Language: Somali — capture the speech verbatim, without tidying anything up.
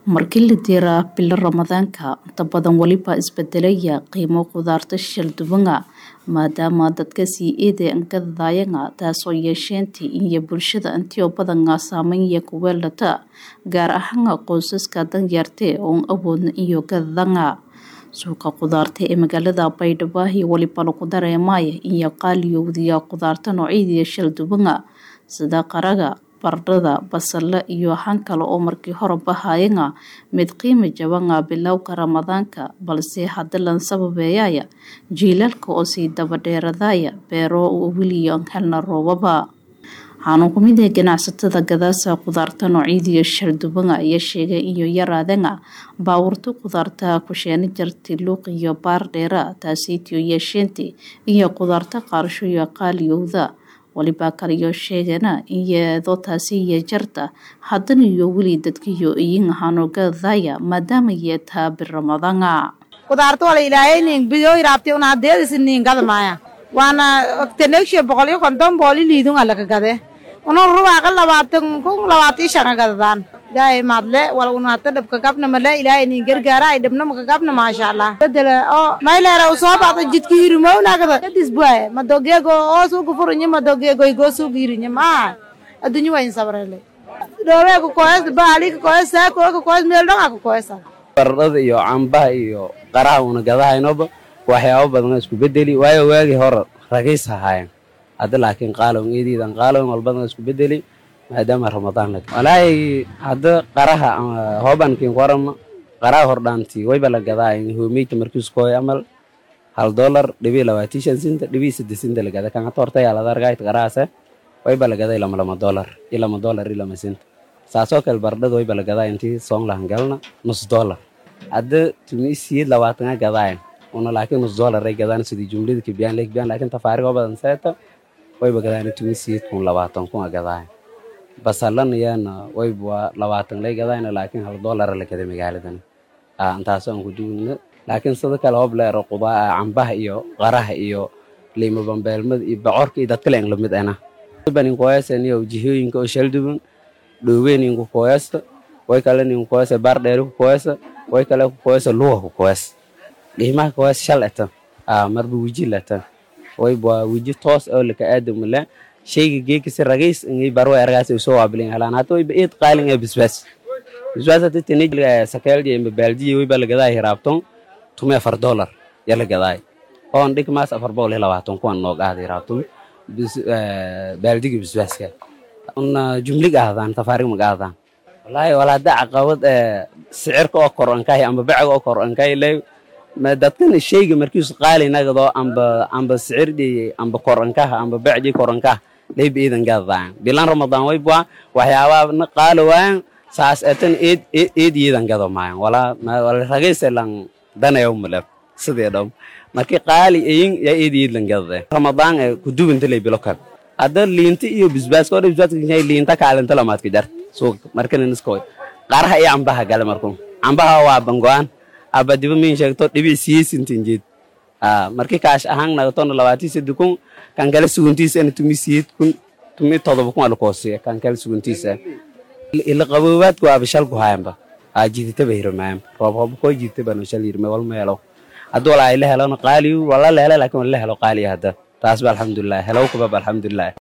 Markii la diiraa bil Ramadaanka inta badan waliba isbedelaya qiimo qudaarta shaldubanga maadaama dadka sii eeday ka dadayanga taasoo yeesheentay in bulshada intii badan saameyn ku weelata gaar ahaan qoysaska danyarta oo awoodna iyo gadanga suuqa qudaarta ee magaalada Baydhabo waliba lagu dareemay in qaaliyowdiya qudaarta noocyada shaldubanga sida qaraga bardada basal iyo han kale oo markii hore bahayna mid qiimo jaban bilowga Ramadaanka balse hadda lan sababeeyay jiilalka oo si daba dheeradaya beero oo wiliyan halna roobaba waxaan ku mid ganacsatada gadaasa qudaarta noocyada shaldubanga iyo sheegay iyo yaraadana baawurta qudaarta ku sheen jirtay luuq iyo baar dheera taasoo yeesheentay iyo qudaarta qaarsho iyo qaaliyowda waliba kaliyo sheegana iyadoo taasi iyo jarta haddana iyo wili dadkiyo iyin hano gadaya maadaama yeetaa bir Ramadaanka qudaarta wala ilaahay nin biyo iraabtay una deedisnin gadmaaya waana tenekshe boqol iyo konton booli liidun ala ka gade una ruwa qalabaatan kun labaatan shan gadaan daay madle wala una tadabka gabna mala ilaahay nin gargaara ay dhabna ma gabna ma sha Allah bedela oo mayleera soo baaqay jidkii hirmowna gada kadis buay madogeego oo soo gufurnye madogeego go soo giirinya ma adunyo wayn sabrale doowe ko koos baali ko koos ko ko koos meel dhaqa ko koos bardada iyo cambaha iyo qaraha una gadahaynoba waxyaabo badan isku bedeli waayo waagi hore ragiis ahaayeen hadda laakiin qaaloon eediidan qaaloon walbana isku bedeli maadaama Ramadaan la walaahi hadda qaraha hoobankiin qorama qaraha hordhaantii way bala gadaayeen hoomeyta markii isku amal hal dollar dhibi labaatan sent dhibi saddex sent la gadaa kan tortay ala dargaay qaraasa way bala gaday lama lama dollar ila lama dollar ila lama sent saasoo kale bardada way bala gadaa intii soon lahan galna nus dollar hadda tunisiid labaatan gadaayeen una laakiin nus dollar ay gadaan sidii jumlada kibiyaan leeg biyaan laakiin tafaariiq badan seeta way bagadaan tunisiid kun labaatan kun gadaayeen basalan yana way bua labaatan lay gadayna laakiin hal dollar la gaday magaaladan ah intaas aan ku duulna laakiin sidoo kale hoob leer qudaa cambaha iyo qaraha iyo liimo bambeelmad iyo bocorka iyo dadka leen lamid ana banin qoysan iyo jihooyinka oo shaldubun dhoween ku qoysta way kale nin qoysa bar dheer ku qoysa way kale ku qoysa luwa ku qoys dhimaha qoys shalata ah marba wiji lata way bua wiji toos oo la ka aadam la shayga geekisa ragiis in barwa argaas soo waabilin halaan hato eed qaalin ee bisbas bisbas hada tinijliga sakeeldi ee baaldi way bal gadaa hiraabton tume afar dollar yala gadaa oo ndig maas afar boqol iyo labaatan kuwan noo qaaday hiraabton bis baaldiga bisbaska una jumliga aadaan tafaariiq ma qaadaan wallahi wala daa caqabad ee sicirka oo koranka ama bacga oo koranka ilaa ma dadkan shayga markiis qaali nagado amba amba sicirdi amba koranka amba bacdi koranka leeb iidan gadaan bilan Ramadaan way bua waxyaabo qaalo waan saas atan eed eed iidan gado maayan wala wala ragaysan danayo mulab sideedom markii qaali eeyin ya eed iidan gadade Ramadaan ku duubinta leeb lokal adar liinta iyo bisbaas ko bisbaas inay liinta kaalanta lamaad ka jar suuq markan iskooy qaraha iyo cambaha gal markuu cambaha waa bangoan abadiba min sheegto dhibi siisintin jeed ah markii kaash ahaan nagato labaatan saddex kun kan kala suguntiisa in tumisiid kun tumi todoba kun ala koosiya kan kala suguntiisa ila qabowaad ku abashal ku haayamba aajidita beermaam roob roob ko jidta banu shal yirma wal meelo adoo la ilaha illa qaali wala la ilaha laakiin la helo qaali hada taas ba alxamdulillah helo ku ba alxamdulillah